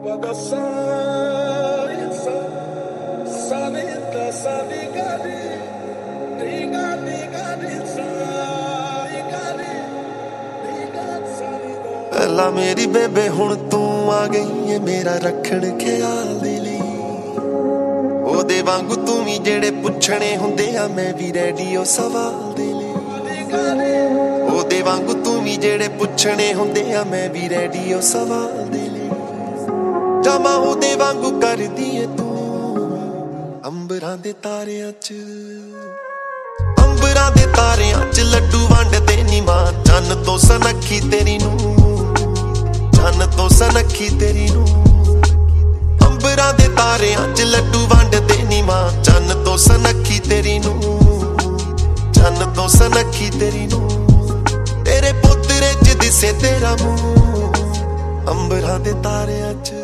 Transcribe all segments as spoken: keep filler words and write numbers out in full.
पहला मेरी बेबे हुण तू आ गई है मेरा रखण ख्याल दे लई ओदे वांगू तू भी जेड़े पुछणे हुंदे आ मैं भी रेडियो सवाल दे लई ओदे वांगू तू भी जेड़े पुछणे हुंदे आ मैं भी रेडियो सवाल दे लई जमा ओदे वांगू करदी है तू अंबरां दे तारियां च अंबरां दे तारियां च लड्डू वंडदे नी मां चन्न तो सनखी तेरी नूं चन्न तो सनखी तेरी नूं अंबरां दे तारियां च लड्डू वंडदे नी मां चन्न तो सनखी तेरी नूं चन्न तो सनखी तेरी नूं तेरे पुत्तरे च दिसे तेरा मूंह अंबरां दे तारियां च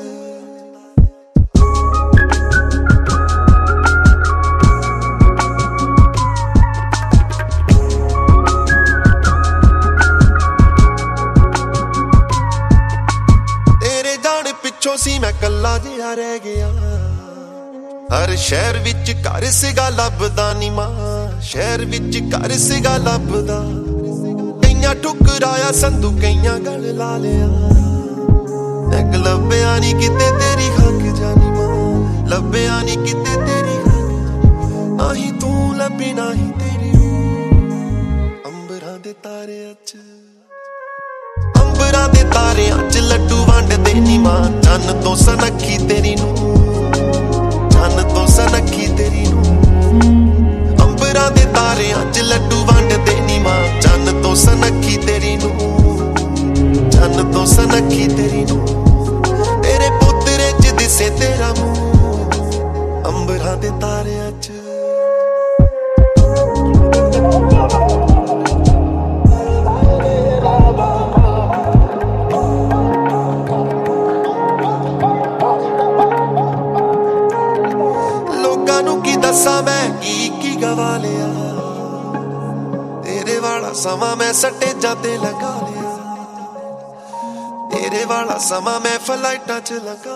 पिछों सी मैं कला जिहा रह गया हर शहर विच घर सिगा लभदा नी मां शहर विच घर सिगा लभदा कईयां ठुकराया संधू कईयां गल ला लिया एक लभ्या नी किते तेरी हक जानी मां लभ्या नी किते तेरी हक आही तू लभी नाही तेरी अंबरां दे तारियां च अंबरां दे तारियां च लड्डू वंडदे नी मां चन्न तो सनखी तेरी नूं चन्न तो सनखी तेरी नूं अंबरां दे तारियां च लड्डू वंडदे नी मां चन्न तो सनखी तेरी नूं चन्न तो सनखी तेरी नूं तेरे पुत्तरे च दिसे तेरा मूंह अंबरां दे तारियां च दसा मैं की की गवा लिया तेरे वाला समा मैं सटेजा ते लगा लिया तेरे वाला समा मैं फ्लाइटां च लगा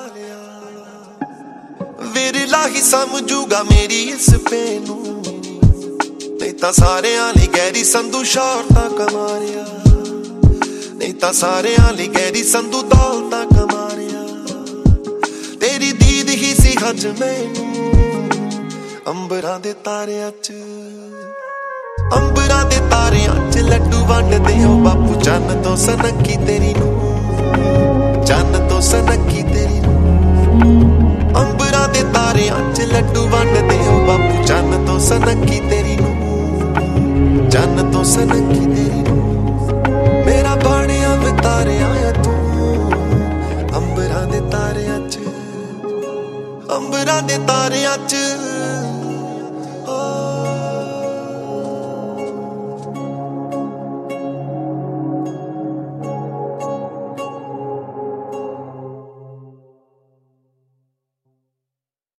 लिया विरला ही समझूगा मेरी इस पेनू नहीं तां सारेयां लई गहरी संधू शौहरतां कमा रिया नहीं तां सारेयां लई गहरी संधू दौलतां कमा रिया तेरी दीद ही सी हज मैनू अंबरां दे तारियां च अंबरां दे तारियां च लड्डू वंडदे ओ बापू चन्न तो सनखी तेरी नूं चन्न तो सनखी तेरी नूं अंबरां दे तारियां च लड्डू वंडदे ओ बापू चन्न तो सनखी तेरी नूं चन्न तो सनखी तेरी नूं मेरा बाणिया वे तारियां आ तू अंबरां दे तारियां च अंबरां दे तारियां च